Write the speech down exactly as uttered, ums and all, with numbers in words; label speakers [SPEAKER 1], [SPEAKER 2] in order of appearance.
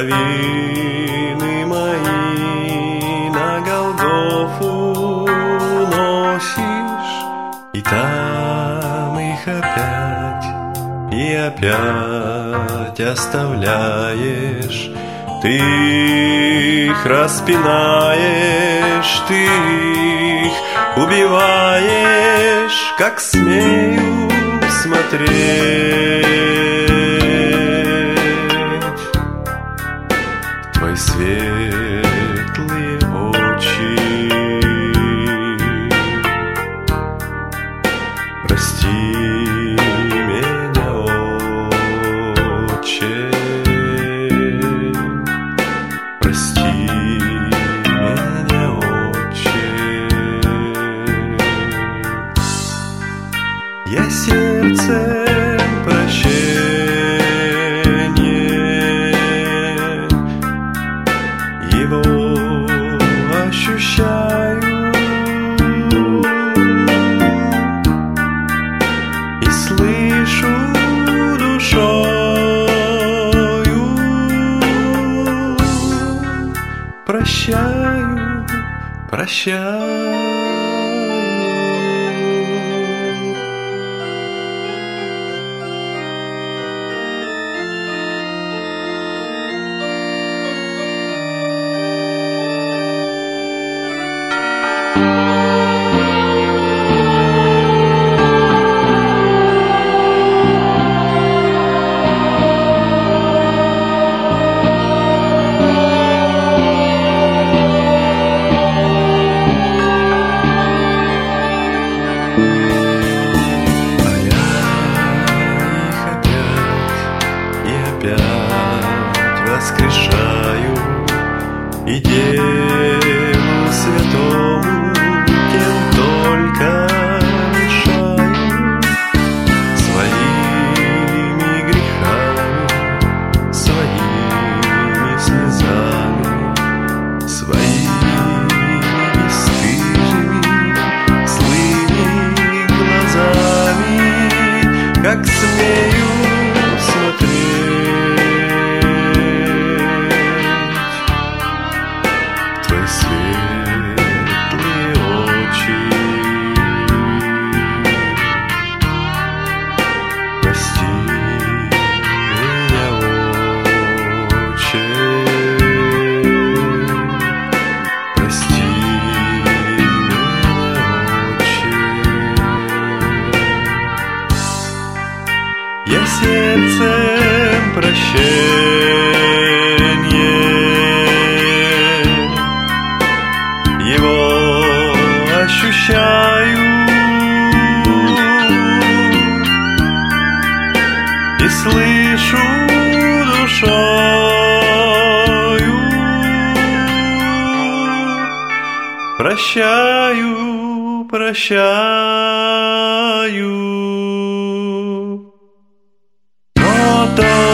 [SPEAKER 1] Повины мои на Голгофу носишь, и там их опять, и опять оставляешь. Ты их распинаешь, ты их убиваешь, как смею смотреть. Твои светлые очи, прости меня, Отче, прости меня, Отче. Я сердцем прощение его ощущаю, и слышу душою. Прощаю, прощаю. Воскрешаю и Деву Святому тем только мешаю своими грехами, своими слезами, своими бесстыжими злыми глазами, как смею смотреть. Светлые очи, прости меня, Отче, прости меня, Отче. Я сердцем прощение его ощущаю, и слышу душою. Прощаю, прощаю. Но